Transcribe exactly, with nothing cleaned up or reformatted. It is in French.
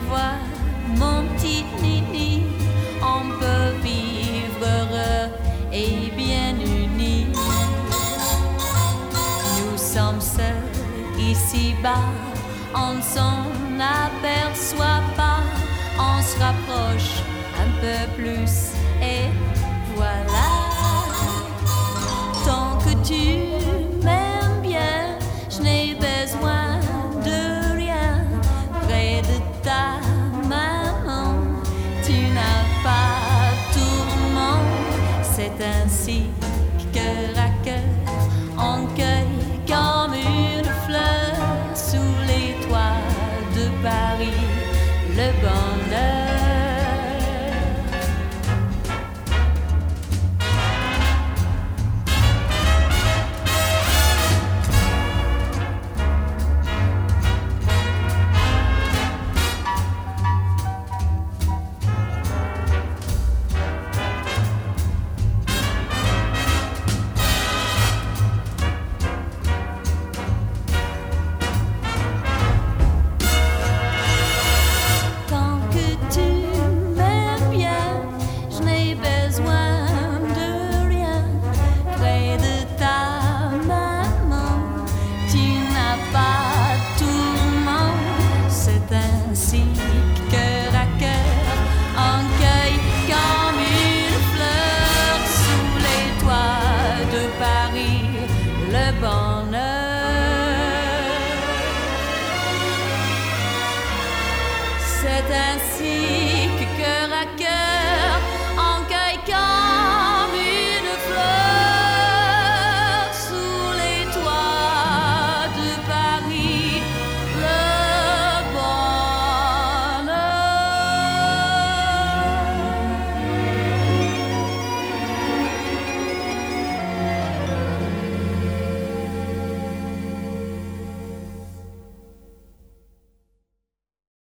vois, mon petit Nini, on peut vivre heureux et bien unis. Nous sommes seuls ici-bas, on ne s'en aperçoit pas, on se rapproche un peu plus et voilà. Tant que tu m'aimes bien, je n'ai besoin de rien. Près de ta maman, tu n'as pas tourment. C'est ainsi que cœur à cœur, on cueille comme une fleur sous les toits de Paris le bonheur. Tant que tu m'aimes bien, je n'ai besoin